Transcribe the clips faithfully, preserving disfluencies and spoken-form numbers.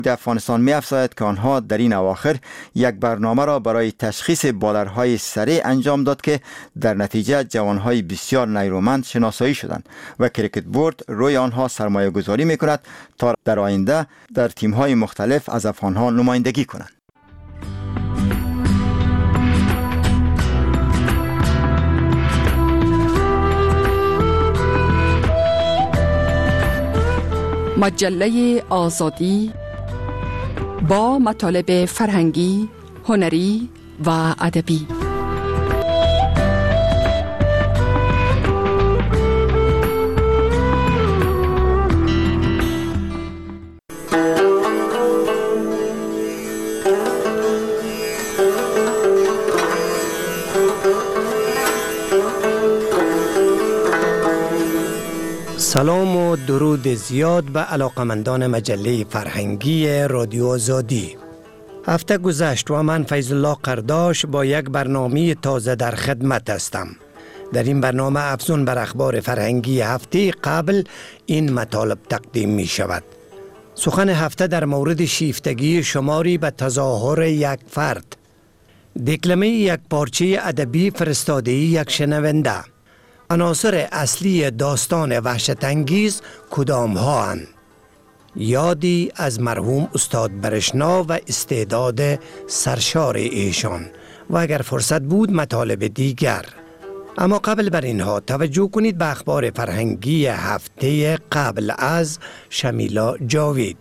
افغانستان می افزاید که آنها در این اواخر یک برنامه را برای تشخیص بالرهای سریع انجام داد که در نتیجه جوانهای بسیار نیرومند شناسایی شدند و کریکت بورد روی آنها سرمایه گذاری می کند تا در آینده در تیم‌های مختلف از افغانها نمایندگی کنند. مجله آزادی با مطالب فرهنگی، هنری و ادبی. سلام و درود زیاد به علاقمندان مجله فرهنگی رادیو آزادی. هفته گذشت و من فیض الله قرداش با یک برنامه تازه در خدمت هستم. در این برنامه افزون بر اخبار فرهنگی هفته قبل این مطالب تقدیم می شود. سخن هفته در مورد شیفتگی شماری به تظاهر یک فرد، دکلمه یک پارچه ادبی فرستاده یک شنونده. عناصر اصلی داستان وحشت انگیز کدام ها اند؟ یادی از مرحوم استاد برشنا و استعداد سرشار ایشان و اگر فرصت بود مطالب دیگر. اما قبل بر اینها توجه کنید به اخبار فرهنگی هفته قبل از شمیلا جاوید.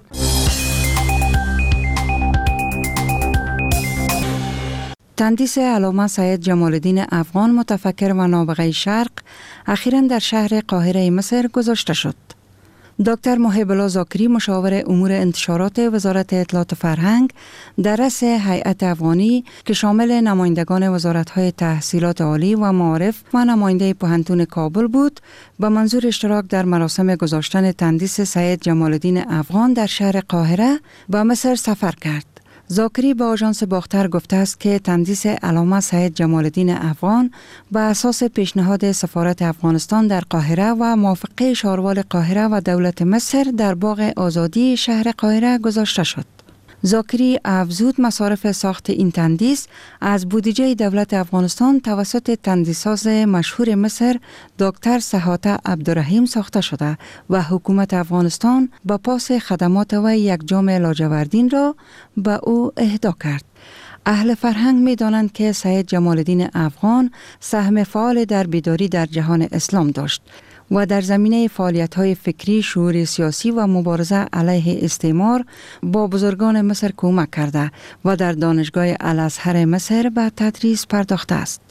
تندیس علامه سید جمال الدین افغان متفکر و نابغه شرق اخیراً در شهر قاهره مصر گذاشته شد. دکتر محب الله زاکری مشاور امور انتشارات وزارت اطلاعات و فرهنگ در رأس هیئت افغانی که شامل نمایندگان وزارت‌های تحصیلات عالی و معارف و نماینده پوهنتون کابل بود، به منظور اشتراک در مراسم گذاشتن تندیس سید جمال الدین افغان در شهر قاهره به مصر سفر کرد. زاکری به آژانس باختر گفته است که تندیس علامه سید جمال الدین افغان به اساس پیشنهاد سفارت افغانستان در قاهره و موافقه شاروال قاهره و دولت مصر در باغ آزادی شهر قاهره گذاشته شد. زاکری افزود مصارف ساخت این تندیس از بودجه دولت افغانستان توسط تندیساز مشهور مصر دکتر سحاته عبدالرحیم ساخته شده و حکومت افغانستان با پاس خدمات و یک جام لاجوردین را به او اهدا کرد. اهل فرهنگ می دانند که سید جمال الدین افغان سهم فعال در بیداری در جهان اسلام داشت و در زمینه فعالیت‌های فکری، شعور سیاسی و مبارزه علیه استعمار با بزرگان مصر کمک کرده و در دانشگاه الازهر مصر به تدریس پرداخته است.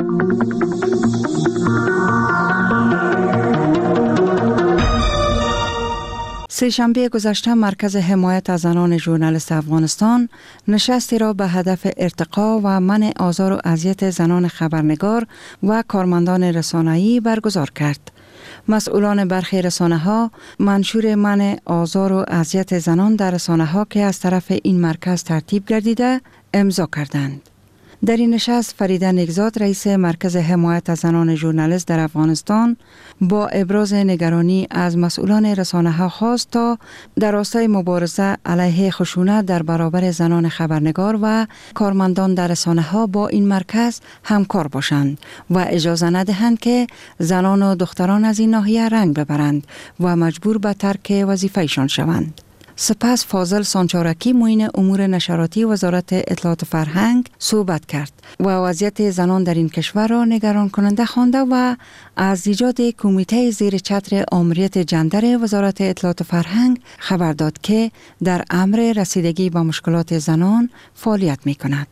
سه‌شنبه گذشته مرکز حمایت از زنان ژورنالیست افغانستان نشستی را به هدف ارتقا و منع آزار و اذیت زنان خبرنگار و کارمندان رسانه‌ای برگزار کرد. مسئولان برخی رسانه‌ها منشور منع آزار و اذیت زنان در رسانه‌ها که از طرف این مرکز ترتیب گردیده امضا کردند. در این نشست فریده نیکزاد رئیس مرکز حمایت از زنان ژورنالیست در افغانستان با ابراز نگرانی از مسئولان رسانه‌ها خواست تا در راستای مبارزه علیه خشونت در برابر زنان خبرنگار و کارمندان در رسانه‌ها با این مرکز همکار باشند و اجازه ندهند که زنان و دختران از این ناحیه رنگ ببرند و مجبور به ترک وظیفه‌شان شوند. سپس فاضل سانچارکی معین امور نشراتی وزارت اطلاعات و فرهنگ صحبت کرد و وضعیت زنان در این کشور را نگران کننده خوانده و از ایجاد کمیته زیر چتر آمریت جندر وزارت اطلاعات و فرهنگ خبر داد که در امر رسیدگی به مشکلات زنان فعالیت می کند.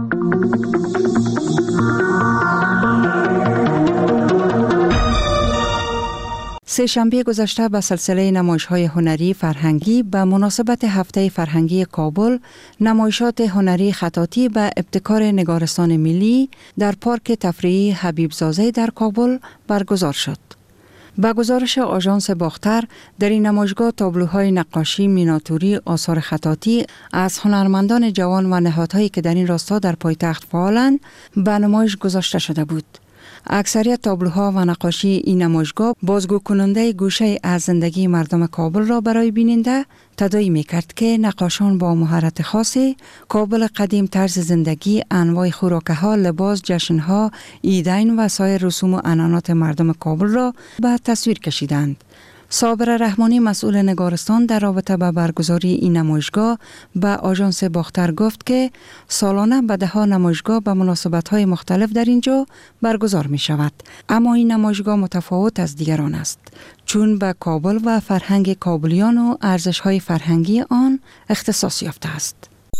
سه شنبه گذشته به سلسله نمایش‌های هنری فرهنگی به مناسبت هفته فرهنگی کابل نمایشات هنری خطاطی به ابتکار نگارستان ملی در پارک تفریحی حبیب زاده در کابل برگزار شد. با گزارش آژانس باختر در این نمایشگاه تابلوهای نقاشی، میناتوری، آثار خطاطی از هنرمندان جوان و نهادهایی که در این راستا در پایتخت فعالند به نمایش گذاشته شده بود. اکثریت تابلوها و نقاشی این نمایشگاه بازگو کننده گوشه از زندگی مردم کابل را برای بیننده تداعی می کرد که نقاشان با مهارت خاصی کابل قدیم، طرز زندگی، انواع خوراکه ها، لباس، جشن ها، عیدین و سایر رسوم و عنعنات مردم کابل را به تصویر کشیدند. صابر رحمانی مسئول نگارستان در رابطه با برگزاری این نمایشگاه به آژانس باختر گفت که سالانه به ده ها نمایشگاه به مناسبت‌های مختلف در اینجا برگزار می شود. اما این نمایشگاه متفاوت از دیگران است چون به کابل و فرهنگ کابلیان و ارزش‌های فرهنگی آن اختصاص یافته است.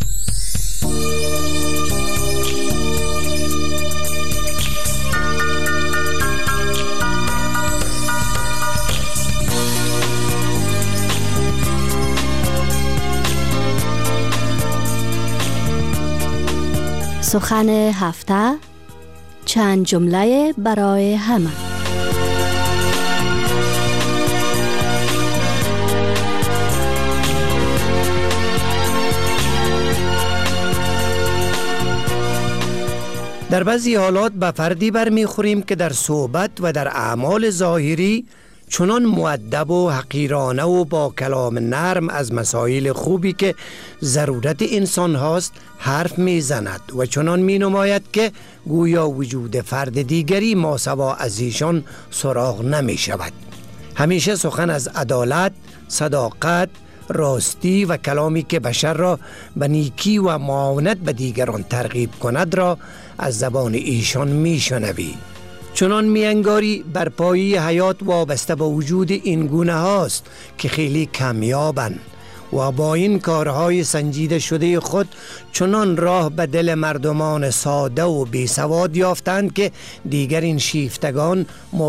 سخن هفته، چند جمله برای همه. در بعضی حالات به فردی برمیخوریم که در صحبت و در اعمال ظاهری چنان مؤدب و حقیرانه و با کلام نرم از مسائل خوبی که ضرورت انسان هاست حرف می زند و چنان می نماید که گویا وجود فرد دیگری ماسوا از ایشان سراغ نمی شود. همیشه سخن از عدالت، صداقت، راستی و کلامی که بشر را به نیکی و معاونت به دیگران ترغیب کند را از زبان ایشان می شنوی. چنان میانگاری بر پایه حیات وابسته به وجود این گونه هاست که خیلی کمیابند و با این کارهای سنجیده شده خود چنان راه به دل مردمان ساده و بی سواد یافتند که دیگر این شیفتگان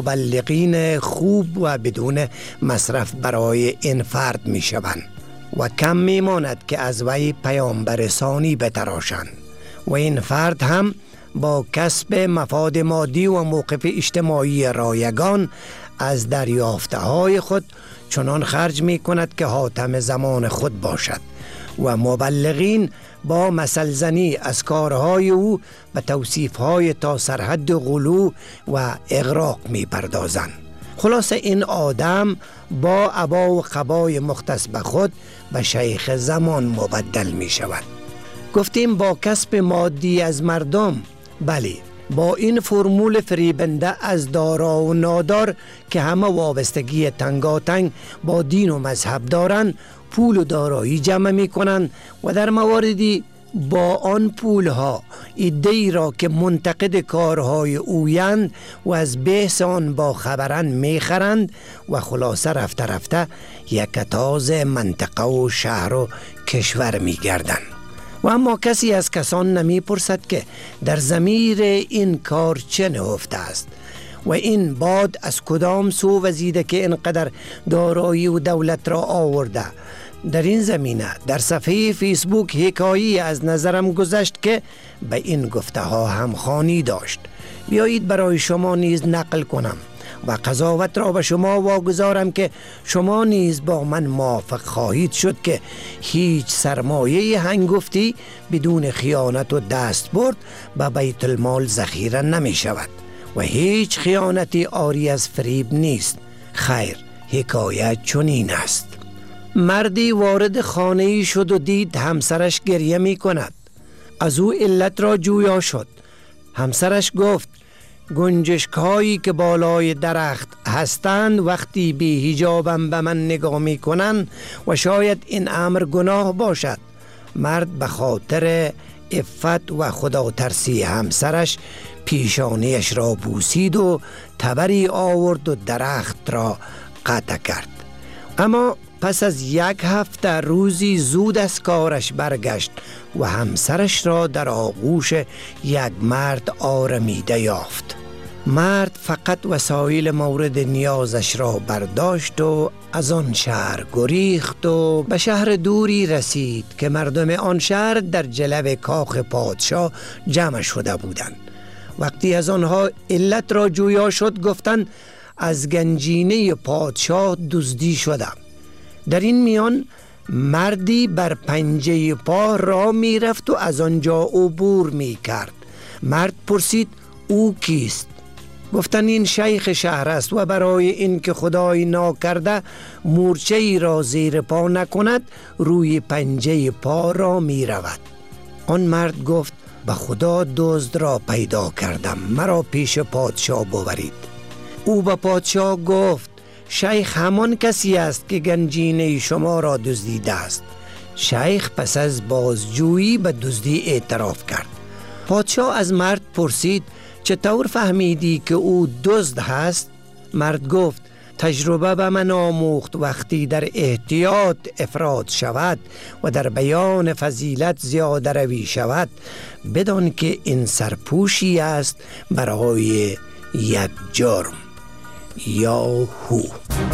مبلغین خوب و بدون مصرف برای این فرد می شوند و کم می ماند که از وی پیامبر رسانی بتراشند و این فرد هم با کسب مفاد مادی و موقف اجتماعی رایگان از دریافته های خود چنان خرج می کند که حاتم زمان خود باشد و مبلغین با مثل زنی از کارهای او به توصیفهای تا سرحد غلو و اغراق می پردازند. خلاص این آدم با عبا و قبای مختص به خود به شیخ زمان مبدل می شود. گفتیم با کسب مادی از مردم، بله، با این فرمول فریبنده از دارا و نادار که همه وابستگی تنگاتنگ با دین و مذهب دارند پول و دارایی جمع می کنند و در مواردی با آن پولها ایده‌ای را که منتقد کارهای اویند و از بحث آن با خبرند می خرند و خلاصه رفته رفته یکتاز منطقه و شهر و کشور می گردند. و اما کسی از کسان نمی پرسد که در ضمیر این کار چه نهفته است و این باد از کدام سو وزیده که اینقدر دارایی و دولت را آورده. در این زمینه در صفحه فیسبوک حکایی از نظرم گذشت که به این گفته ها هم خوانی داشت. بیایید برای شما نیز نقل کنم و قضاوت را به شما واگذارم که شما نیز با من موافق خواهید شد که هیچ سرمایه هنگفتی بدون خیانت و دستبرد به بیت المال ذخیره نمی شود و هیچ خیانتی عاری از فریب نیست. خیر، حکایت چنین است. مردی وارد خانه‌ای شد و دید همسرش گریه می کند. از او علت را جویا شد. همسرش گفت گنجشک هایی که بالای درخت هستند وقتی بی حجابم به من نگاه می کنند و شاید این امر گناه باشد. مرد به خاطر عفت و خدا ترسی همسرش پیشانیش را بوسید و تبری آورد و درخت را قطع کرد. اما پس از یک هفته روزی زود از کارش برگشت و همسرش را در آغوش یک مرد آرمیده یافت. مرد فقط وسایل مورد نیازش را برداشت و از آن شهر گریخت و به شهر دوری رسید که مردم آن شهر در جلو کاخ پادشاه جمع شده بودند. وقتی از آنها علت را جویا شد گفتند از گنجینه پادشاه دزدی شده. در این میان مردی بر پنجه پا را می رفت و از آنجا عبور می کرد. مرد پرسید او کیست؟ گفتن این شیخ شهر است و برای این که خدای ناکرده مورچه ای را زیر پا نکند روی پنجه پا را می رود. آن مرد گفت به خدا دزد را پیدا کردم، مرا پیش پادشاه ببرید. او به پادشاه گفت شیخ همان کسی است که گنجینه شما را دزدیده است. شیخ پس از بازجویی به دزدی اعتراف کرد. پادشاه از مرد پرسید چطور فهمیدی که او دزد هست؟ مرد گفت تجربه به من آموخت وقتی در احتیاط افراط شود و در بیان فضیلت زیاده روی شود بدان که این سرپوشی است برای یک جرم. یا هو.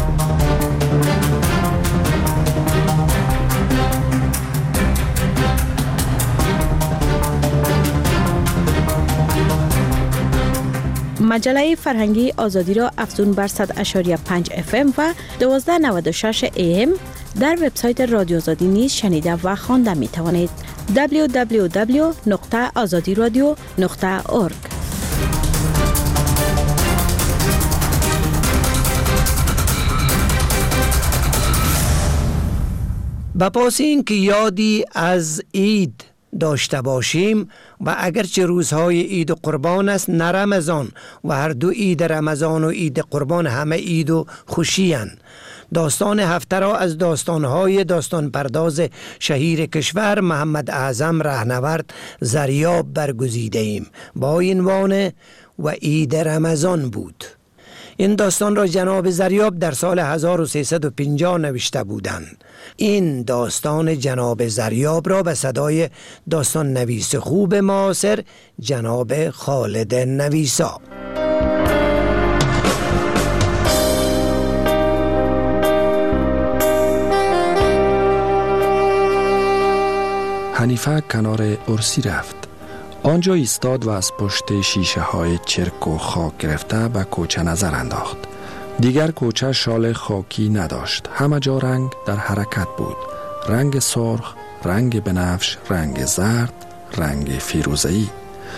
مجله فرهنگی آزادی را افزون بر صد و پنج اف ام و دویست و نود و شش ای ام در وبسایت رادیو آزادی نیز شنیده و خوانده می توانید. دبلیو دبلیو دبلیو نقطه آزادی رادیو نقطه اورگ. با پاس این که یادی از عید داشته باشیم و اگرچه روزهای عید قربان است نه رمضان و هر دو عید رمضان و عید قربان همه عید و خوشی اند. داستان هفته را از داستانهای داستان پرداز شهیر کشور محمد اعظم رهنورد زریاب برگزیده ایم با عنوان و عید رمضان بود. این داستان را جناب زریاب در سال هزار و سیصد و پنجاه نوشته بودند. این داستان جناب زریاب را به صدای داستان نویس خوب معاصر جناب خالد نویسا. حنیفه کنار ارسی رفت. آنجا ایستاد و از پشت شیشه های چرک و خاک گرفته به کوچه نظر انداخت. دیگر کوچه شال خاکی نداشت. همه جا رنگ در حرکت بود. رنگ سرخ، رنگ بنفش، رنگ زرد، رنگ فیروزه‌ای.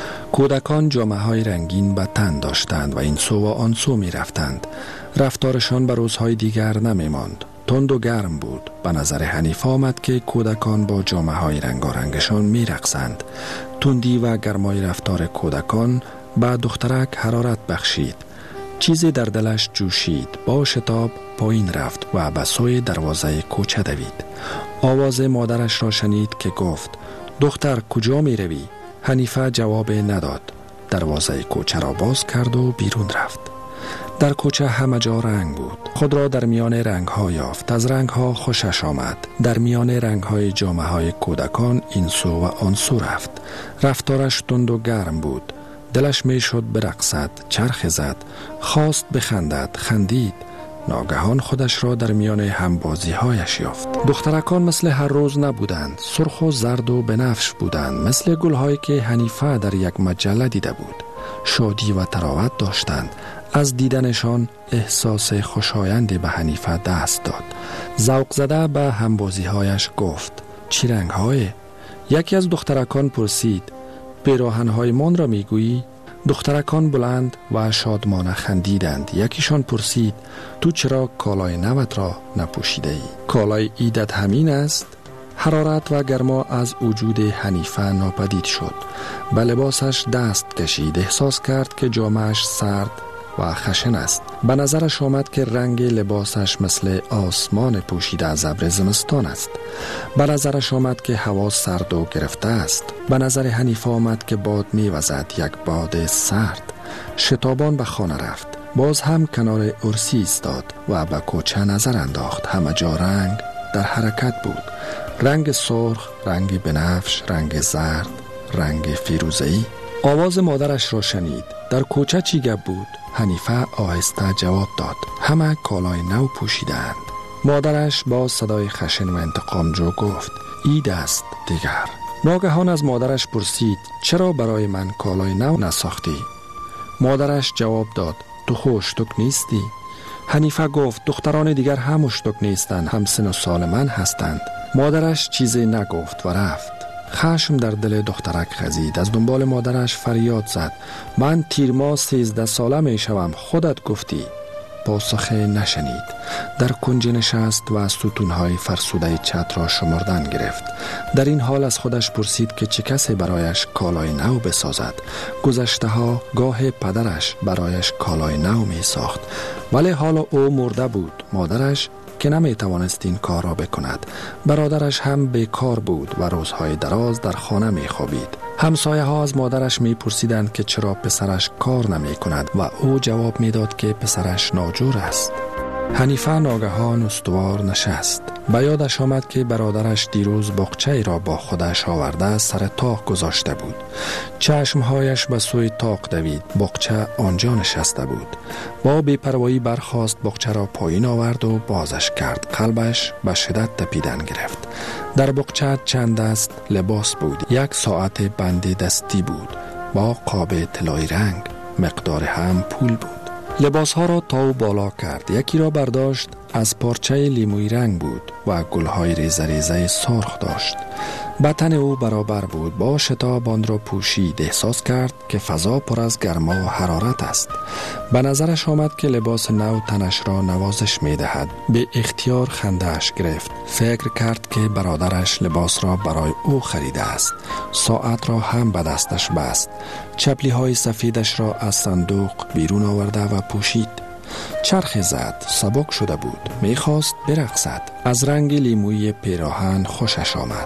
کودکان جامه های رنگین به تن داشتند و این سو و آن سو می رفتند. رفتارشان به روزهای دیگر نمی ماند. تند و گرم بود. به نظر حنیفه آمد که کودکان با جامه های رنگارنگشان می رقصند. تندی و گرمای رفتار کودکان به دخترک حرارت بخشید. چیزی در دلش جوشید. با شتاب پایین رفت و به سوی دروازه کوچه دوید. آواز مادرش را شنید که گفت دختر کجا می روی؟ حنیفه جواب نداد. دروازه کوچه را باز کرد و بیرون رفت. در کوچه همه جا رنگ بود. خود را در میان رنگ ها یافت. از رنگ ها خوشش آمد. در میان رنگ های جامه های کودکان این سو و آن سو رفت. رفتارش تند و گرم بود. دلش می شد برقصد، چرخ زد، خواست بخندد، خندید. ناگهان خودش را در میان همبازی هایش یافت. دخترکان مثل هر روز نبودند. سرخ و زرد و بنفش بودند. مثل گلهایی که حنیفه در یک مجله دیده بود. شادی و تراوت داشتند. از دیدنشان احساس خوشایندی به حنیفه دست داد. ذوق زده به همبازی هایش گفت چی رنگ های؟ یکی از دخترکان پرسید پیراهن های من را میگویی؟ دخترکان بلند و شادمانه خندیدند. یکیشان پرسید تو چرا کالای نوت را نپوشیده ای؟ کالای عیدت همین است؟ حرارت و گرما از وجود حنیفه ناپدید شد. به لباسش دست کشید. احساس کرد که جامه‌اش سرد و خشن است. به نظرش آمد که رنگ لباسش مثل آسمان پوشیده از ابر زمستان است. به نظرش آمد که هوا سرد و گرفته است. به نظر حنیفه آمد که باد می‌وزد، یک باد سرد. شتابان به خانه رفت. باز هم کنار ارسی ایستاد و به کوچه نظر انداخت. همه جا رنگ در حرکت بود. رنگ سرخ، رنگ بنفش، رنگ زرد، رنگ فیروزه‌ای. آواز مادرش را شنید. در کوچه چی گپ بود؟ حنیفه آهسته جواب داد. همه کالای نو پوشیدند. مادرش با صدای خشن و انتقامجو گفت عید است دیگر. ناگهان از مادرش پرسید چرا برای من کالای نو نساختی؟ مادرش جواب داد تو خوشتک نیستی؟ حنیفه گفت دختران دیگر هم اشتک نیستند، هم سن و سال من هستند. مادرش چیزی نگفت و رفت. خشم در دل دخترک خزید. از دنبال مادرش فریاد زد: من تیرما سیزده ساله می شوم، خودت گفتی. پاسخ نشنید. در کنج نشست و از ستونهای فرسوده چت را شمردن گرفت. در این حال از خودش پرسید که چه کسی برایش کالای نو بسازد. گذشته ها گاه پدرش برایش کالای نو می ساخت، ولی حالا او مرده بود. مادرش که نمی توانست این کار را بکند. برادرش هم بیکار بود و روزهای دراز در خانه می خوابید. همسایه ها از مادرش می پرسیدند که چرا پسرش کار نمی کند و او جواب می داد که پسرش ناجور است. حنیفه ناگهان استوار نشست. به یادش آمد که برادرش دیروز باغچه‌ای را با خودش آورده سر طاق گذاشته بود. چشمهایش به سوی طاق دوید. باغچه آنجا نشسته بود. با بی‌پروایی برخاست، باغچه را پایین آورد و بازش کرد. قلبش به شدت تپیدن گرفت. در باغچه چند دست لباس بود. یک ساعت بند دستی بود با قاب طلایی رنگ. مقدار هم پول بود. لباس ها را تا و بالا کرد. یکی را برداشت، از پارچه لیموی رنگ بود و گلهای ریزه ریزه سرخ داشت. بدن او برابر بود. با شتاب آن را پوشید. احساس کرد که فضا پر از گرما و حرارت است. به نظرش آمد که لباس نو تنش را نوازش می دهد. به اختیار خنده‌اش گرفت. فکر کرد که برادرش لباس را برای او خریده است. ساعت را هم به دستش بست. چپلی های سفیدش را از صندوق بیرون آورده و پوشید. چرخ زد. سبک شده بود. میخواست برقصد. از رنگ لیمویی پیراهن خوشش آمد.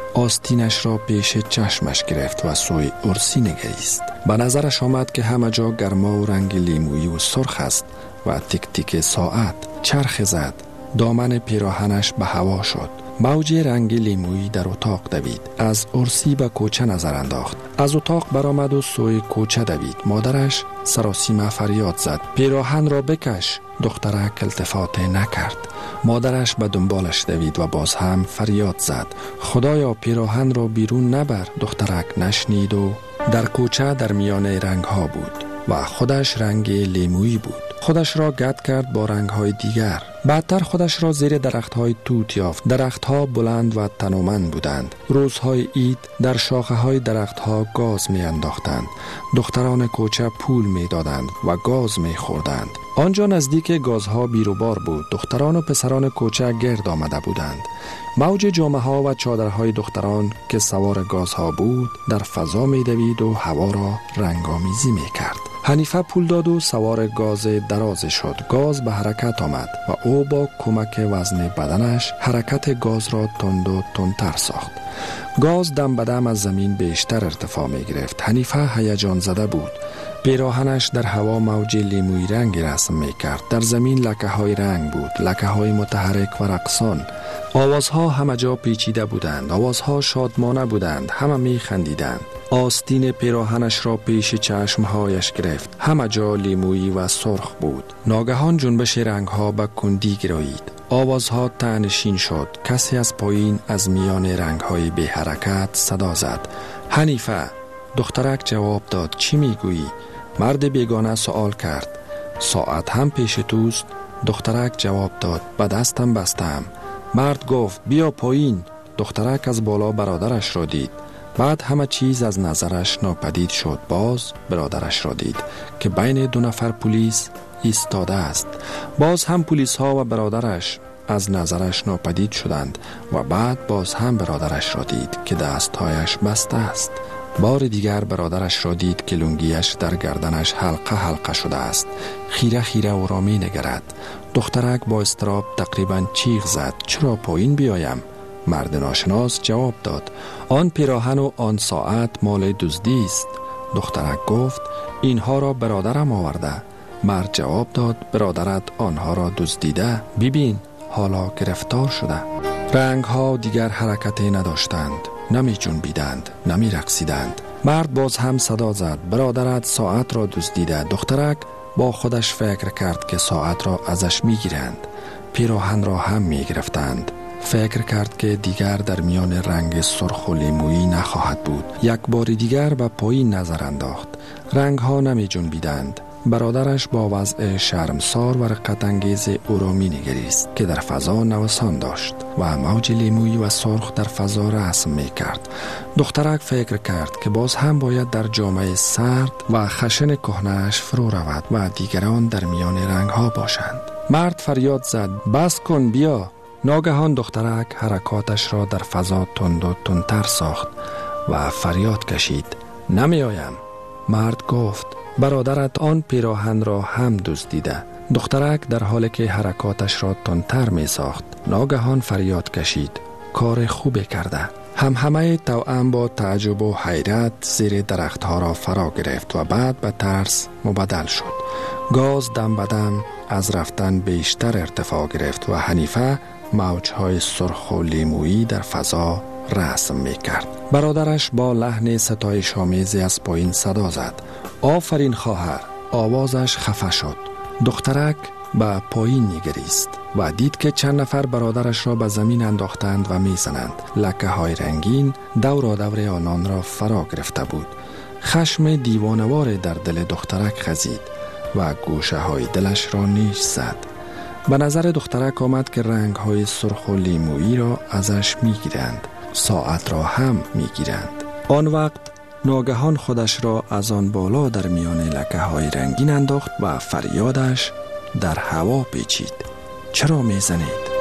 آستینش را پیش چشمش گرفت و سوی ارسی نگریست. به نظرش آمد که همه جا گرما و رنگ لیمویی و سرخ است و تک تک ساعت. چرخ زد. دامن پیراهنش به هوا شد. موج رنگ لیمویی در اتاق دوید. از ارسی به کوچه نظر انداخت. از اتاق برآمد و سوی کوچه دوید. مادرش سراسیمه فریاد زد: پیراهن را بکش. دخترک التفات نکرد. مادرش به دنبالش دوید و باز هم فریاد زد: خدایا پیراهن را بیرون نبر. دخترک نشنید و در کوچه در میان رنگ ها بود و خودش رنگ لیمویی بود. خودش را گرد کرد با رنگ‌های دیگر. بعدتر خودش را زیر درخت‌های توت یافت. درخت‌ها بلند و تنومند بودند. روزهای عید در شاخه‌های درخت‌ها گاز می‌انداختند. دختران کوچه پول می‌دادند و گاز می‌خوردند. آنجا نزدیک گازها بیروبار بود. دختران و پسران کوچه گرد آمده بودند. موج جامه‌ها و چادرهای دختران که سوار گازها بود در فضا می‌دوید و هوا را رنگ‌آمیزی می‌کرد. حنیفه پول داد و سوار گاز دراز شد. گاز به حرکت آمد و او با کمک وزن بدنش حرکت گاز را تند و تندتر ساخت. گاز دم به دم از زمین بیشتر ارتفاع می گرفت. حنیفه هیجان زده بود. پیراهنش در هوا موج لیمویی رنگی رسم می کرد. در زمین لکه های رنگ بود. لکه های متحرک و رقصان. آوازها همه جا پیچیده بودند. آوازها شادمانه بودند. همه می خندیدند. آستین پیراهنش را پیش چشمهایش گرفت. همه جا لیمویی و سرخ بود. ناگهان جنبش رنگها به کندی گرایید. آوازها تنشین شد. کسی از پایین از میان رنگهای بی حرکت صدا زد: حنیفه. دخترک جواب داد: چی میگویی؟ مرد بیگانه سوال کرد: ساعت هم پیش توست؟ دخترک جواب داد: به دستم بستم. مرد گفت: بیا پایین. دخترک از بالا برادرش را دید. بعد همه چیز از نظرش ناپدید شد. باز برادرش را دید که بین دو نفر پلیس ایستاده است. باز هم پلیس ها و برادرش از نظرش ناپدید شدند و بعد باز هم برادرش را دید که دستهایش بسته است. بار دیگر برادرش را دید که لنگیش در گردنش حلقه حلقه شده است. خیره خیره او را می نگرد. دخترک با اضطراب تقریبا چیغ زد: چرا پایین بیایم؟ مرد ناشناس جواب داد: آن پیراهن و آن ساعت مال دزدی است. دخترک گفت: اینها را برادرم آورده. مرد جواب داد: برادرت آنها را دزدیده. ببین حالا گرفتار شده. رنگ ها دیگر حرکتی نداشتند. نمی جنبیدند، نمی رقصیدند. مرد باز هم صدا زد: برادرت ساعت را دزدیده. دخترک با خودش فکر کرد که ساعت را ازش می گیرند. پیراهن را هم می گرفتند. فکر کرد که دیگر در میان رنگ سرخ و لیمویی نخواهد بود. یک بار دیگر به پایین نظر انداخت. رنگ ها نمی جنبیدند. برادرش با وضع شرمسار و رقت انگیز او را می نگریست که در فضا نوسان داشت و موج لیمویی و سرخ در فضا رسم می کرد. دخترک فکر کرد که باز هم باید در جامعه سرد و خشن کهنه‌اش فرو رود و دیگران در میان رنگ ها باشند. مرد فریاد زد: بس کن، بیا. ناگهان دخترک حرکاتش را در فضا تند و تندتر ساخت و فریاد کشید: نمی آیم. مرد گفت: برادرت آن پیراهن را هم دزدیده. دخترک در حالی که حرکاتش را تندتر می ساخت ناگهان فریاد کشید: کار خوبی کرده. هم همه توأم با تعجب و حیرت زیر درختها را فرا گرفت و بعد به ترس مبدل شد. گاز دم به دم از رفتن بیشتر ارتفاع گرفت و حنیفه موجهای سرخ و لیمویی در فضا رسم می کرد. برادرش با لحن ستایش آمیزی از پایین صدا زد: آفرین خواهر. آوازش خفه شد. دخترک به پایین نگریست و دید که چند نفر برادرش را به زمین انداختند و می زنند. لکه های رنگین دور دور آنان را فرا گرفته بود. خشم دیوانوار در دل دخترک خزید و گوشه های دلش را نیش زد. به نظر دخترک آمد که رنگ های سرخ و لیمویی را ازش می گیرند. ساعت را هم می گیرند. آن وقت ناگهان خودش را از آن بالا در میان لکه های رنگین انداخت و فریادش در هوا پیچید: چرا می زنید؟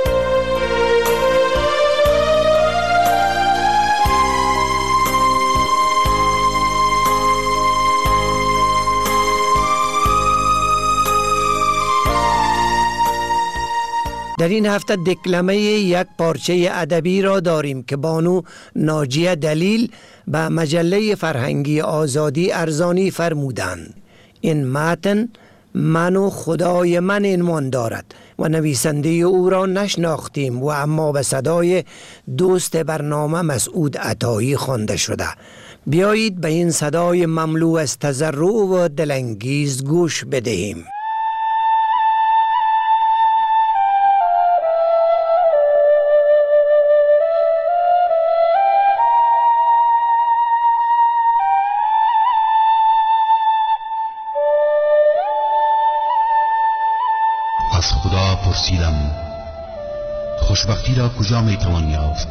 در این هفته دکلمه یک پارچه ادبی را داریم که بانو ناجیه دلیل به مجله فرهنگی آزادی ارزانی فرمودند. این متن من و خدای من عنوان دارد و نویسنده او را نشناختیم و اما به صدای دوست برنامه مسعود عطایی خوانده شده. بیایید به این صدای مملو از تضرع و دلانگیز گوش بدهیم. از خدا پرسیدم خوشبختی را کجا می توان یافت؟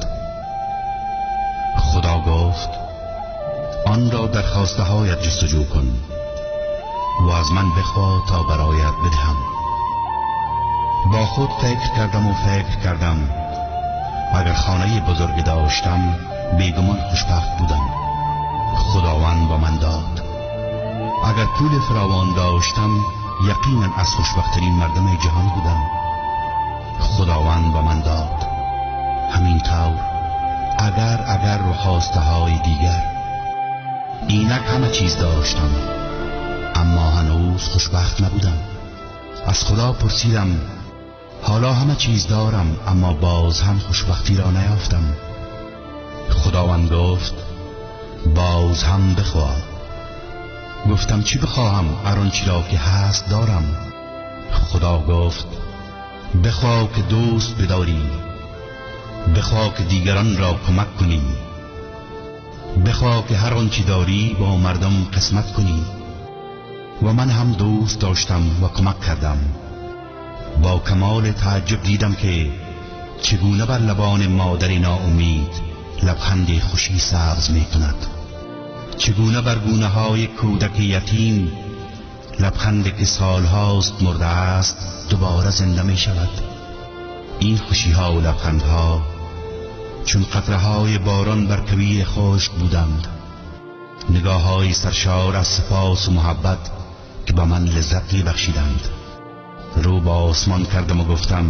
خدا گفت آن را در خواسته هایت جستجو کن و از من بخوا تا برایت بدهم. با خود فکر کردم و فکر کردم اگر خانه بزرگ داشتم بیگمان خوشبخت بودم. خداوند با من داد. اگر پول فراوان داشتم یقینا از خوشبختترین مردم جهان بودم. خداوند با من داد. همینطور اگر اگر و خواسته های دیگر. اینک همه چیز داشتم اما هنوز خوشبخت نبودم. از خدا پرسیدم حالا همه چیز دارم اما باز هم خوشبختی را نیافتم. خداوند گفت باز هم بخواه. گفتم چی بخواهم؟ هر آنچه را که هست دارم. خدا گفت بخواه که دوست بداری، بخواه که دیگران را کمک کنی، بخواه که هر آنچه داری با مردم قسمت کنی. و من هم دوست داشتم و کمک کردم. با کمال تعجب دیدم که چگونه بر لبان مادر ناامید لبخند خوشی سبز می کند، چگونه بر گونه های کودک یتیم لبخند که سالهاست مرده است دوباره زنده می شود. این خوشی ها و لبخند ها چون قطره های باران بر کویر خشک بودند. نگاه های سرشار از سپاس و محبت که به من لذت می بخشیدند. رو با آسمان کردم و گفتم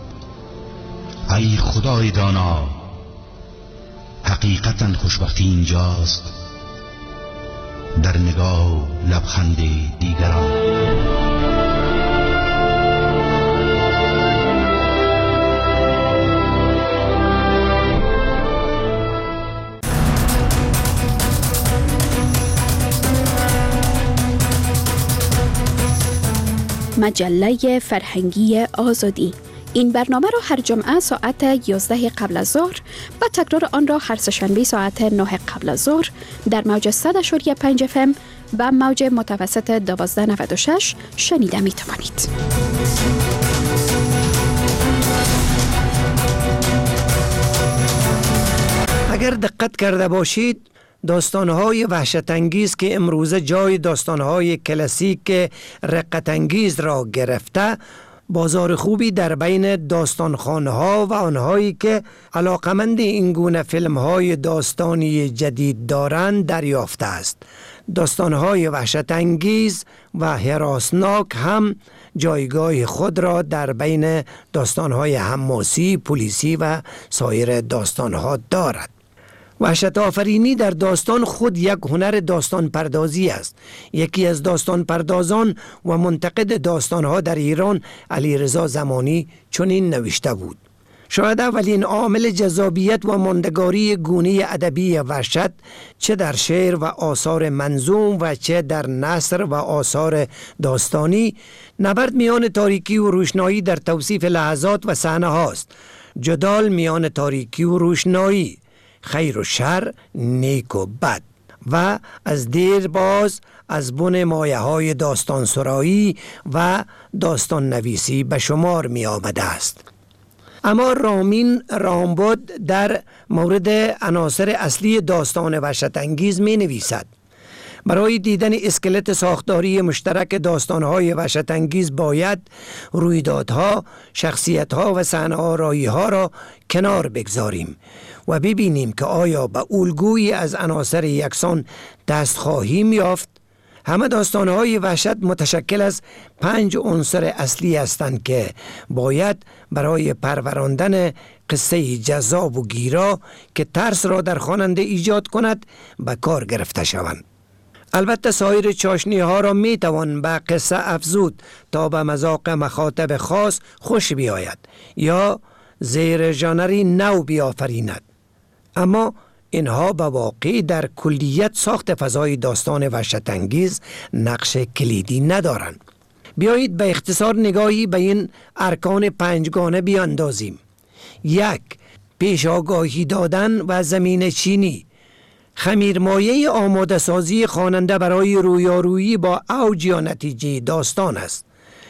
ای خدای دانا، حقیقتا خوشبختی اینجاست، در نگاه و لبخند دیگران. مجله فرهنگی آزادی، این برنامه را هر جمعه ساعت یازده قبل از ظهر و تکرار آن را هر سه‌شنبه ساعت نه قبل از ظهر در موج صد و پنج اف ام و موج متوسط دوازده نود و شش شنیده می توانید. اگر دقت کرده باشید، داستان‌های وحشت‌انگیز که امروزه جای داستان‌های کلاسیک رقت‌انگیز را گرفته، بازار خوبی در بین داستانخوان‌ها و آنهایی که علاقمند این گونه فیلم‌های داستانی جدید دارند دریافته است. داستان‌های وحشت‌انگیز و هراسناک هم جایگاه خود را در بین داستان‌های حماسی، پلیسی و سایر داستان‌ها دارد. وحشت آفرینی در داستان خود یک هنر داستان پردازی است. یکی از داستان پردازان و منتقد داستانها در ایران، علیرضا زمانی، چنین نوشته بود: شاید اولین عامل جذابیت و ماندگاری گونه ادبی وحشت، چه در شعر و آثار منظوم و چه در نثر و آثار داستانی، نبرد میان تاریکی و روشنایی در توصیف لحظات و صحنه هاست. جدال میان تاریکی و روشنایی، خیر و شر، نیک و بد، و از دیر باز از بن مایه های داستان سرایی و داستان نویسی به شمار می آمده است. اما رامین رامبد در مورد عناصر اصلی داستان وحشت‌انگیز می نویسد: برای دیدن اسکلت ساختاری مشترک داستان‌های وحشت‌انگیز باید رویدادها، شخصیت‌ها و صحنه‌آرایی‌ها را کنار بگذاریم و ببینیم که آیا به الگویی از عناصر یکسان دست خواهیم یافت. همه داستان‌های وحشت متشکل از پنج عنصر اصلی هستند که باید برای پروراندن قصه جذاب و گیرا که ترس را در خواننده ایجاد کند به کار گرفته شوند. البته سایر چاشنی ها را می توان به قصه افزود تا به مذاق مخاطب خاص خوش بیاید یا زیر ژانری نو بیافریند، اما اینها به واقع در کلیت ساخت فضای داستان وحشت‌انگیز نقش کلیدی ندارند. بیایید به اختصار نگاهی به این ارکان پنجگانه بیاندازیم. یک، پیش آگاهی دادن و زمینه چینی، خمیرمایه آماده سازی خواننده برای رویارویی با اوج یا نتیجه داستان است.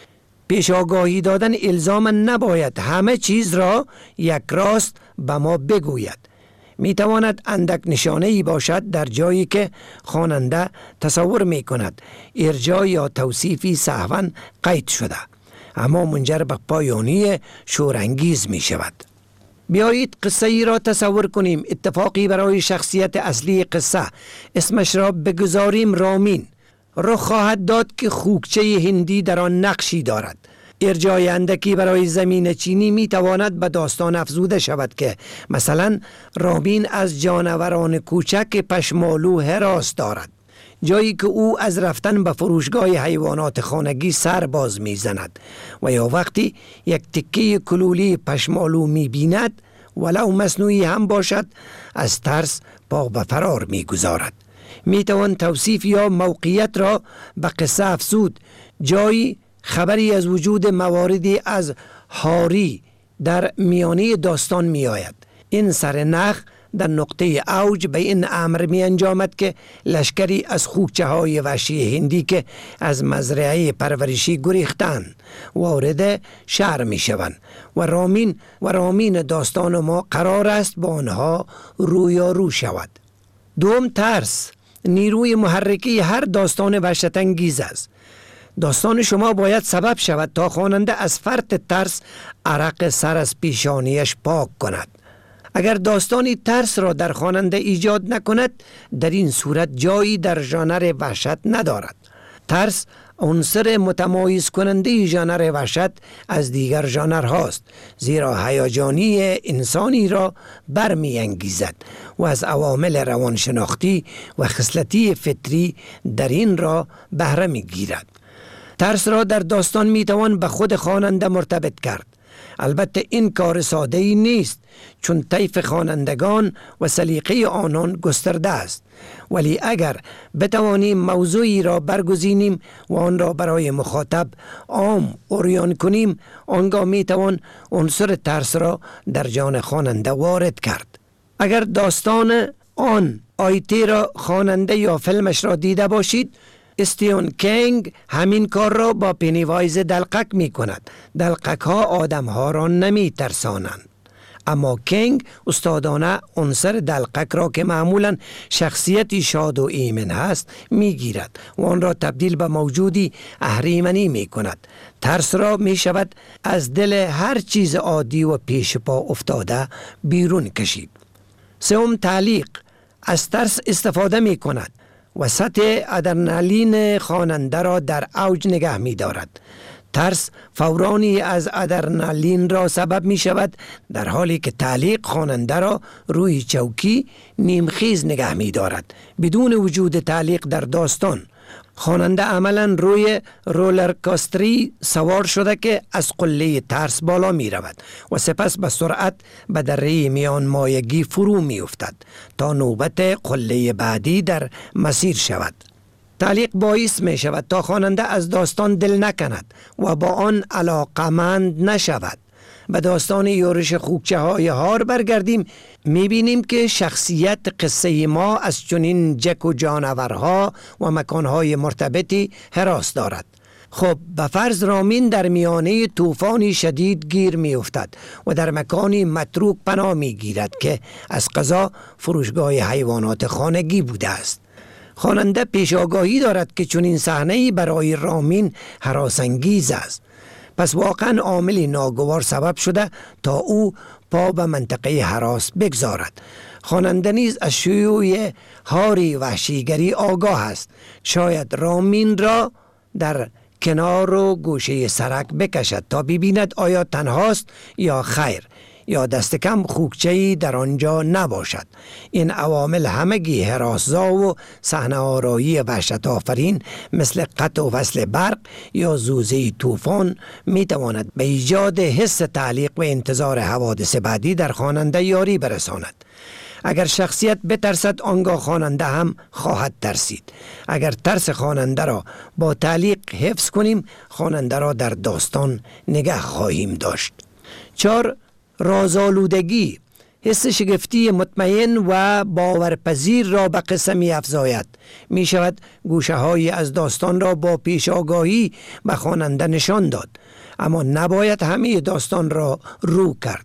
پیش آگاهی دادن الزاما نباید همه چیز را یک راست به ما بگوید. می تواند اندک نشانه‌ای باشد در جایی که خواننده تصور می کند ارجاع یا توصیفی سهواً قید شده، اما منجر به پایانی شورانگیز می شود. بیایید قصه ای را تصور کنیم. اتفاقی برای شخصیت اصلی قصه، اسمش را بگذاریم رامین، رخ خواهد داد که خوکچه هندی در آن نقشی دارد. ارجاع اندکی برای زمین چینی می تواند به داستان افزوده شود که مثلا رامین از جانوران کوچک پشمالو هراس دارد، جایی که او از رفتن به فروشگاه حیوانات خانگی سر باز می زند و یا وقتی یک تکه کلولی پشمالو می بیند، ولو مصنوعی هم باشد، از ترس پا به فرار می گذارد. می توان توصیف یا موقعیت را به قصه افزود، جایی خبری از وجود مواردی از هاری در میانه داستان می آید. این سرنخ در نقطه اوج به این امر می انجامد که لشکری از خوکچه های وحشی هندی که از مزرعه پرورشی گریختند وارد شهر می شوند و رامین و رامین داستان ما قرار است با آنها رویارو شود. دوم، ترس نیروی محرکی هر داستان وحشت‌انگیز است. داستان شما باید سبب شود تا خواننده از فرط ترس عرق سر از پیشانیش پاک کند. اگر داستانی ترس را در خواننده ایجاد نکند، در این صورت جایی در ژانر وحشت ندارد. ترس عنصر متمایز کننده ژانر وحشت از دیگر ژانر هاست، زیرا هیجانی انسانی را برمی انگیزد و از عوامل روانشناختی و خصلتی فطری در این را بهره می گیرد. ترس را در داستان می توان به خود خواننده مرتبط کرد. البته این کار ساده ای نیست، چون طیف خوانندگان و سلیقه آنان گسترده است، ولی اگر بتوانیم موضوعی را برگزینیم و آن را برای مخاطب عام عریان کنیم، آنگاه می توان عنصر ترس را در جان خواننده وارد کرد. اگر داستان آن آیتی را خواننده یا فیلمش را دیده باشید، استیون کینگ همین کار را با پنیوایز دلقک می کند. دلقک ها آدم ها را نمی ترسانند، اما کینگ استادانه عنصر دلقک را که معمولا شخصیتی شاد و ایمن هست می گیرد و آن را تبدیل به موجودی اهریمنی می کند. ترس را می شود از دل هر چیز عادی و پیش پا افتاده بیرون کشید. سوم، تعلیق از ترس استفاده می کند و سطح ادرنالین خواننده را در اوج نگه می دارد. ترس فورانی از ادرنالین را سبب می شود، در حالی که تعلیق خواننده را روی چوکی نیمخیز نگه می دارد. بدون وجود تعلیق در داستان، خواننده عملا روی رولرکاستری سوار شده که از قله ترس بالا می رود و سپس به سرعت به دره میان مایگی فرو می افتد تا نوبت قله بعدی در مسیر شود. تعلیق باعث می شود تا خواننده از داستان دل نکند و با آن علاقمند نشود. به داستان یورش خوکچه های هار برگردیم، می بینیم که شخصیت قصه ما از چنین جک و جانورها و مکانهای مرتبطی هراس دارد. خب به فرض رامین در میانه طوفانی شدید گیر می افتد و در مکانی متروک پناه می گیرد که از قضا فروشگاه حیوانات خانگی بوده است. خواننده پیش آگاهی دارد که چنین صحنه‌ای برای رامین هراسانگیز است، پس واقعا عاملی ناگوار سبب شده تا او پا به منطقه هراس بگذارد. خواننده نیز از شیوع هاری وحشیگری آگاه است. شاید رامین را در کنار و گوشه سرک بکشد تا ببیند آیا تنهاست یا خیر، یا دست کم خوکچه‌ای در آنجا نباشد. این عوامل همگی هراس‌زا و صحنه آرایی وحشت آفرین مثل قطع و وصل برق یا زوزه طوفان می تواند به ایجاد حس تعلیق و انتظار حوادث بعدی در خواننده یاری برساند. اگر شخصیت بترسد، آنگاه خواننده هم خواهد ترسید. اگر ترس خواننده را با تعلیق حفظ کنیم، خواننده را در داستان نگه خواهیم داشت. چهار، رازآلودگی حس شگفتی مطمئن و باورپذیر را به قصه می افزاید. می شود گوشه هایی از داستان را با پیش آگاهی به خواننده نشان داد، اما نباید همه داستان را رو کرد.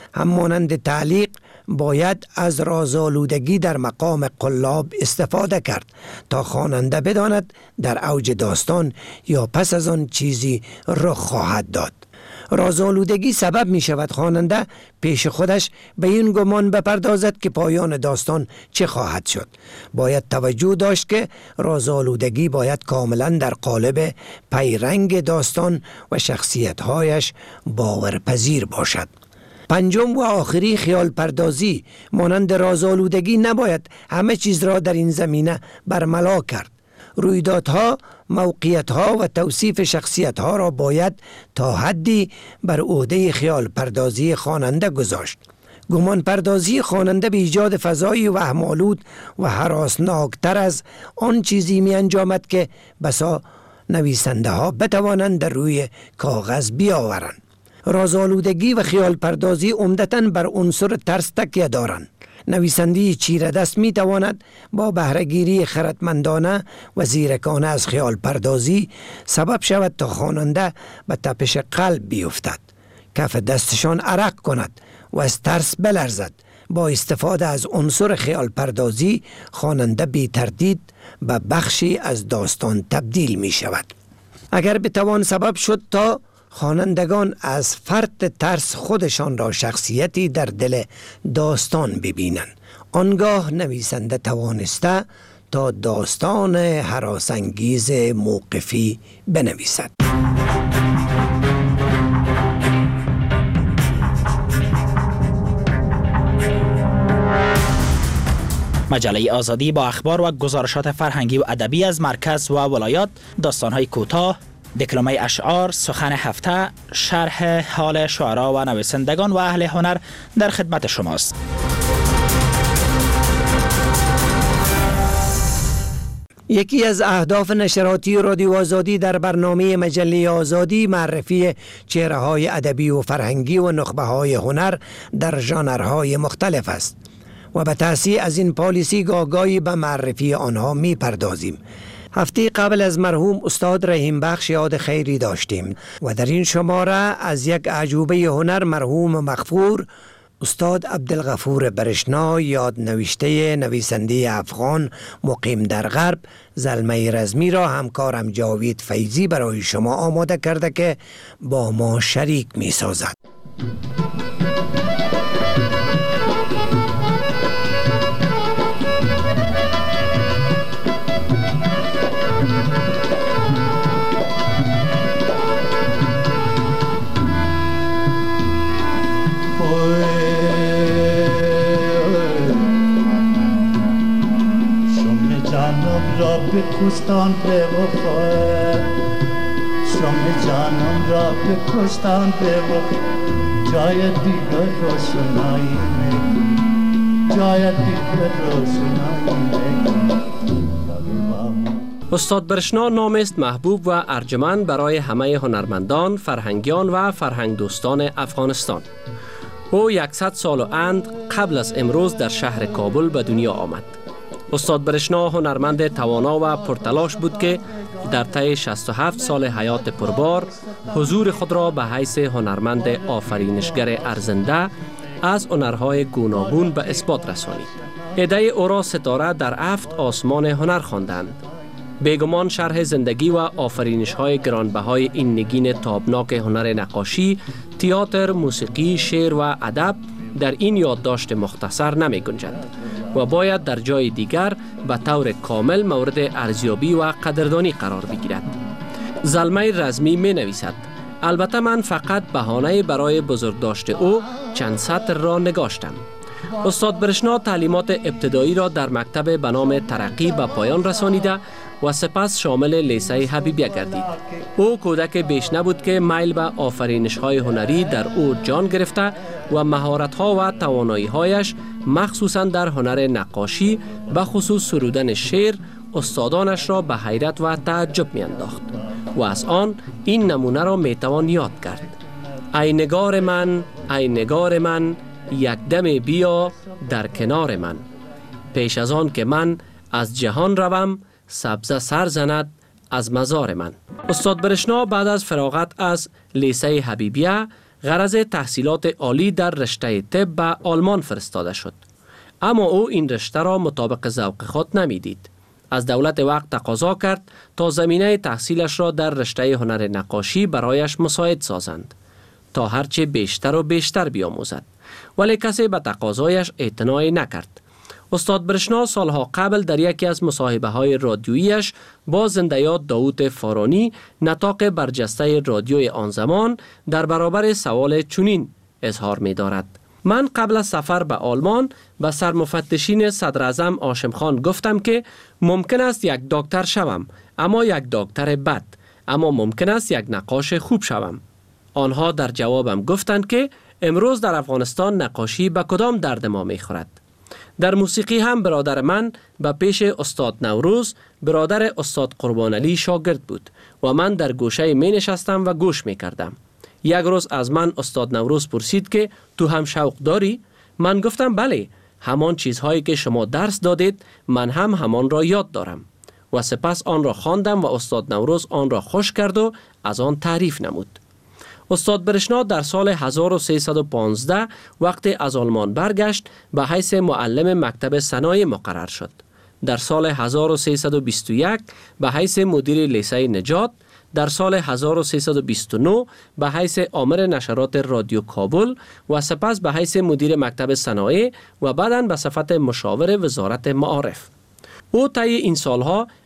همانند تعلیق باید از رازآلودگی در مقام قلاب استفاده کرد تا خواننده بداند در اوج داستان یا پس از آن چیزی رخ خواهد داد. رازآلودگی سبب می شود خواننده پیش خودش به این گمان بپردازد که پایان داستان چه خواهد شد. باید توجه داشت که رازآلودگی باید کاملا در قالب پیرنگ داستان و شخصیت‌هایش باورپذیر باشد. پنجم و آخری، خیال پردازی. مانند رازآلودگی نباید همه چیز را در این زمینه برملا کرد. رویدادها، موقعیتها و توصیف شخصیتها را باید تا حدی بر عهده خیال پردازی خواننده گذاشت. گمان پردازی خواننده به ایجاد فضایی وهم‌آلود و هراسناکتر از آن چیزی می انجامد که بسا نویسنده ها بتوانند در روی کاغذ بیاورند. رازآلودگی و خیال پردازی عمدتاً بر عنصر ترس تکیه دارند. نویسنده چیره دست می تواند با بهره‌گیری خردمندانه و زیرکانه از خیال پردازی سبب شود تا خواننده به تپش قلب بیفتد، کف دستشان عرق کند و از ترس بلرزد. با استفاده از عنصر خیال پردازی خواننده بی تردید به بخشی از داستان تبدیل می شود. اگر بتوان سبب شد تا خوانندگان از فرط ترس خودشان را شخصیتی در دل داستان ببینند، آنگاه نویسنده توانسته تا داستان هراسانگیز موقفی بنویسد. مجله آزادی با اخبار و گزارشات فرهنگی و ادبی از مرکز و ولایات، داستان‌های کوتاه، دکلمه اشعار، سخن هفته، شرح حال شعرا و نویسندگان و اهل هنر در خدمت شماست. یکی از اهداف نشراتی رادیو آزادی در برنامه مجله آزادی معرفی چهره‌های ادبی و فرهنگی و نخبه‌های هنر در ژانرهای مختلف است و به تأسیس از این پالیسی گاگایی به معرفی آنها می پردازیم. هفته قبل از مرحوم استاد رحیم بخش یاد خیری داشتیم و در این شماره از یک عجوبه هنر مرحوم مغفور استاد عبدالغفور برشنا یاد نوشته نویسنده افغان مقیم در غرب زلمه رزمی را همکارم جاوید فیضی برای شما آماده کرده که با ما شریک می سازد. را به کشتان به وفا شم جانم را به کشتان به وفا جای دیگر روشنایی میکنی جای دیگر روشنایی میکنی. استاد برشنا نام است محبوب و ارجمند برای همه هنرمندان، فرهنگیان و فرهنگ دوستان افغانستان. او یکصد سال و اند قبل از امروز در شهر کابل به دنیا آمد. استاد برشنا هنرمند توانا و پرتلاش بود که در طی شصت و هفت سال حیات پربار حضور خود را به حیث هنرمند آفرینشگر ارزنده از هنرهای گوناگون به اثبات رسانید. عده او را ستاره در هفت آسمان هنر خواندند. بیگمان شرح زندگی و آفرینش‌های گرانبهای این نگین تابناک هنر نقاشی، تئاتر، موسیقی، شعر و ادب در این یادداشت مختصر نمی گنجد و باید در جای دیگر به طور کامل مورد ارزیابی و قدردانی قرار بگیرد. زلمه رزمی می نویسد: البته من فقط بهانه برای بزرگداشت او چند سطر را نگاشتم. استاد برشنا تعلیمات ابتدایی را در مکتب به نام ترقی به پایان رسانیده و سپس شامل لیسه حبیبیه گردید. او کودک بیش نبود که میل به آفرینش‌های هنری در او جان گرفته و مهارت‌ها و توانایی‌هایش مخصوصاً در هنر نقاشی به خصوص سرودن شعر استادانش را به حیرت و تعجب می‌انداخت و از آن این نمونه را می‌توان یاد کرد: ای نگار من، ای نگار من، یک دم بیا در کنار من. پیش از آن که من از جهان روم، سبزه سر زند از مزار من. استاد برشنا بعد از فراغت از لیسه حبیبیه غرض تحصیلات عالی در رشته طب به آلمان فرستاده شد. اما او این رشته را مطابق ذوق خود نمیدید. از دولت وقت تقاضا کرد تا زمینه تحصیلش را در رشته هنر نقاشی برایش مساعد سازند تا هرچه بیشتر و بیشتر بیاموزد، ولی کسی به تقاضایش اعتنا نکرد. استاد برشنا سالها قبل در یکی از مصاحبه های رادیوییش با زنده‌یاد داوود فارانی نطاق برجسته رادیوی آن زمان در برابر سوال چنین اظهار می دارد: من قبل از سفر به آلمان به سرمفتشین صدر اعظم هاشم خان گفتم که ممکن است یک دکتر شوم، اما یک دکتر بد، اما ممکن است یک نقاش خوب شوم. آنها در جوابم گفتند که امروز در افغانستان نقاشی به کدام درد ما می خورد. در موسیقی هم برادر من به پیش استاد نوروز برادر استاد قربان علی شاگرد بود و من در گوشه می نشستم و گوش می کردم. یک روز از من استاد نوروز پرسید که تو هم شوق داری؟ من گفتم بله، همان چیزهایی که شما درس دادید من هم همان را یاد دارم و سپس آن را خواندم و استاد نوروز آن را خوش کرد و از آن تعریف نمود. استاد برشنا در سال هزار و سیصد و پانزده وقتی از آلمان برگشت به حیث معلم مکتب صنایع مقرر شد. در سال هزار و سیصد و بیست و یک به حیث مدیر لیسه نجات، در سال هزار و سیصد و بیست و نه به حیث آمر نشرات رادیو کابل و سپس به حیث مدیر مکتب صنایع و بعداً به صفت مشاور وزارت معارف. او طی این سالها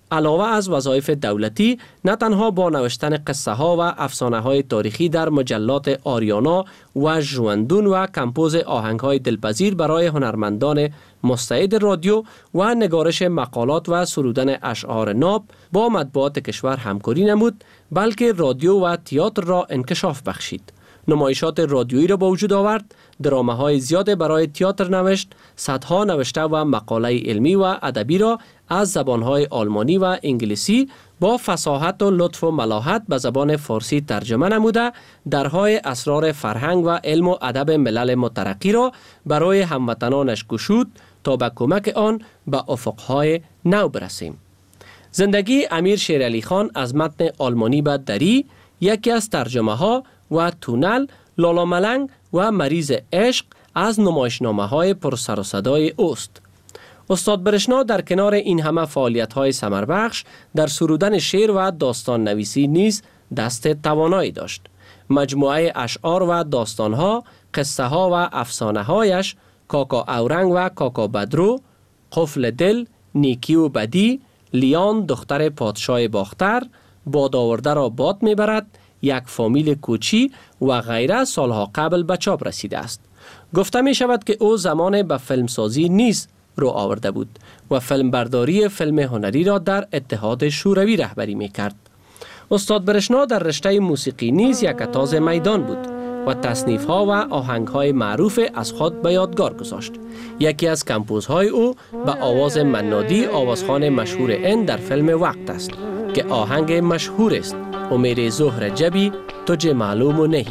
علاوه از وظایف دولتی نه تنها با نوشتن قصه ها و افسانه های تاریخی در مجلات آریانا و ژواندون و کمپوز آهنگ های دلپذیر برای هنرمندان مستعد رادیو و نگارش مقالات و سرودن اشعار ناب با مطبوعات کشور همکاری نمود، بلکه رادیو و تئاتر را انکشاف بخشید. نمایشات رادیویی را با وجود آورد، درامه‌های زیاد برای تئاتر نوشت، صدها نوشته و مقاله علمی و ادبی را از زبان‌های آلمانی و انگلیسی با فصاحت و لطف و ملاحت به زبان فارسی ترجمه نموده، درهای اسرار فرهنگ و علم و ادب ملل مترقی را برای هموطنانش گشود تا به کمک آن به افق‌های نو برسیم. زندگی امیر شیرعلی خان از متن آلمانی به دری یکی از ترجمه ها و تونل، لالا ملنگ و مریض عشق از نمایشنامه های پر سر و صدای اوست. استاد برشنا در کنار این همه فعالیت های ثمربخش در سرودن شعر و داستان نویسی نیز دست توانایی داشت. مجموعه اشعار و داستان ها، قصه ها و افسانه هایش کاکا اورنگ و کاکا بدرو، قفل دل، نیکی و بدی، لیان دختر پادشاه باختر، باد آورده را باد میبرد، یک فامیل کوچی و غیره سالها قبل به چاپ رسیده است. گفته می شود که او زمان به فیلمسازی نیز رو آورده بود و فیلمبرداری فیلم هنری را در اتحاد شوروی رهبری می کرد. استاد برشنا در رشته موسیقی نیز یک تاز میدان بود و تصنیف ها و آهنگ های معروف از خود به یادگار گذاشت. یکی از کمپوزهای او به آواز منادی آوازخوان مشهور این در فیلم وقت است که آهنگ مشهور است: او میرے زهر جبی تجھے معلوم نہیں.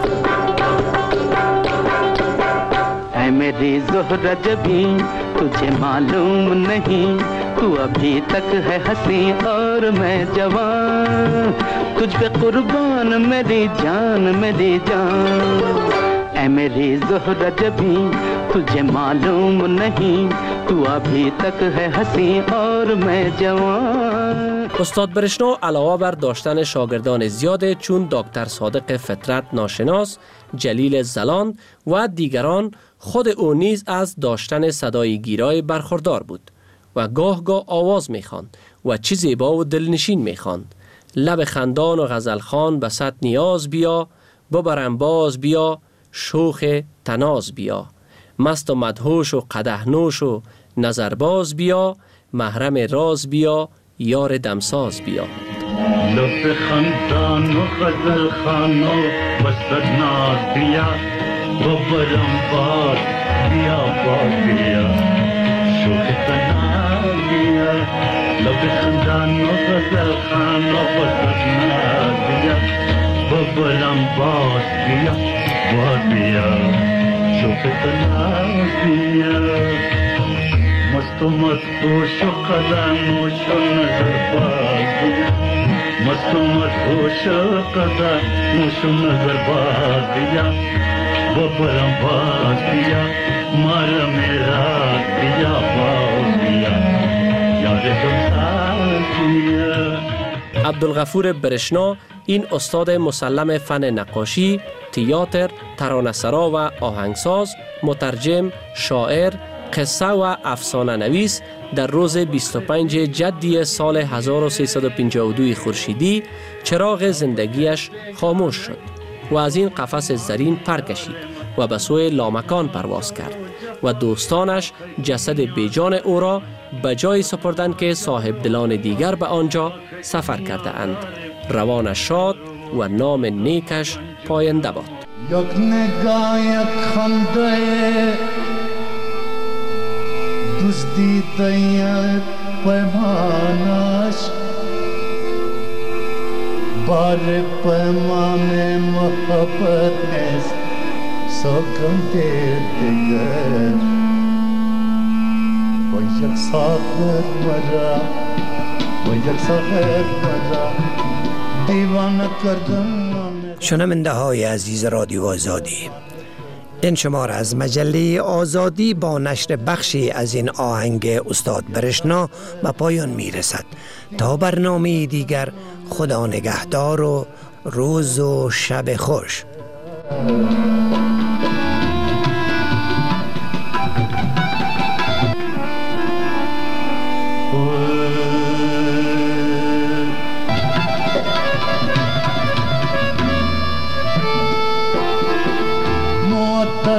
اے میری زہر جبی تجھے معلوم نہیں, تو ابھی تک ہے ہنسی اور میں جوان, تجھ پہ قربان میری جان میری جان. اے میری زہر جبی تجھے معلوم نہیں, تو ابھی تک ہے ہنسی اور میں جوان. استاد برشنا علاوه بر داشتن شاگردان زیاد چون دکتر صادق فطرت ناشناس، جلیل زلان و دیگران، خود او نیز از داشتن صدای گیرای برخوردار بود و گاه گاه آواز می‌خواند و چه زیبا و دلنشین می‌خواند. لب خندان و غزلخوان به صد نیاز بیا، ببرم باز بیا، شوخ تناز بیا، مست و مدهوش و قدح نوش و نظرباز بیا، محرم راز بیا، یار دمساز بیا. لب خندان و غزل خانو بسد ناز بیا, ببرم باز بیا باز بیا, شوخ تناز بیا. لب خندان و غزل خانو بسد ناز بیا, ببرم باز بیا باز بیا, شوخ تناز بیا. مست و مدهوش و قدموش و نظرباز بیا, مست و مدهوش و قدموش و نظرباز بیا, ببرم باز بیا, مرم راز بیا باز بیا, یاد دمساز بیا. عبدالغفور برشنا این استاد مسلم فن نقاشی، تئاتر، ترانه‌سرا و آهنگساز، مترجم، شاعر، قصه و افسانه نویس در روز بیست و پنجم جدی سال هزار و سیصد و پنجاه و دو خورشیدی چراغ زندگیش خاموش شد و از این قفس زرین پر کشید و به سوی لامکان پرواز کرد و دوستانش جسد بیجان او را به جای سپردند که صاحب دلان دیگر به آنجا سفر کرده اند. روانش شاد و نام نیکش پاینده باد. یک نگاه یک خنده دوست دیده پیمانش, بار پیمان محبت نیست سوگند دیگر. و یک ساغر مرا و یک ساغر مرا دیوانه کردن. شنونده های عزیز رادیو آزادی، این شماره از مجله آزادی با نشر بخشی از این آهنگ استاد برشنا به پایان می رسد. تا برنامه دیگر خدا نگهدار و روز و شب خوش. Oh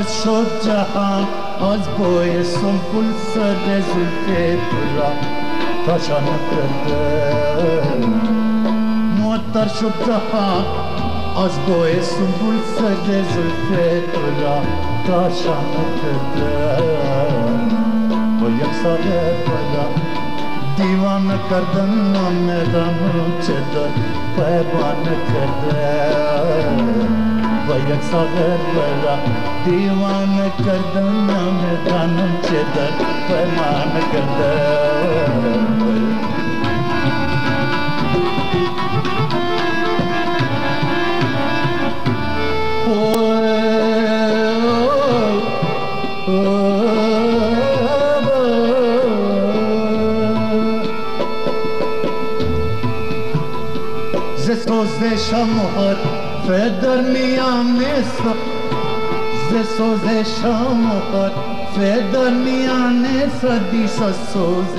شد جهان از بوی سنبول سر زلف تو را تاشا نکرده معطر شد جهان از بوی سنبول سر زلف تو را تاشا نکرده و یک ساله بلا دیوانه کردن میدانم چه در پیمانه کرده و یک ساغر بلا دیوانه کردن میدانم چه در پیمانه کرده سوزش مهر فدر میان سا ز سوزش مهر فدر میان سا دیسا سوز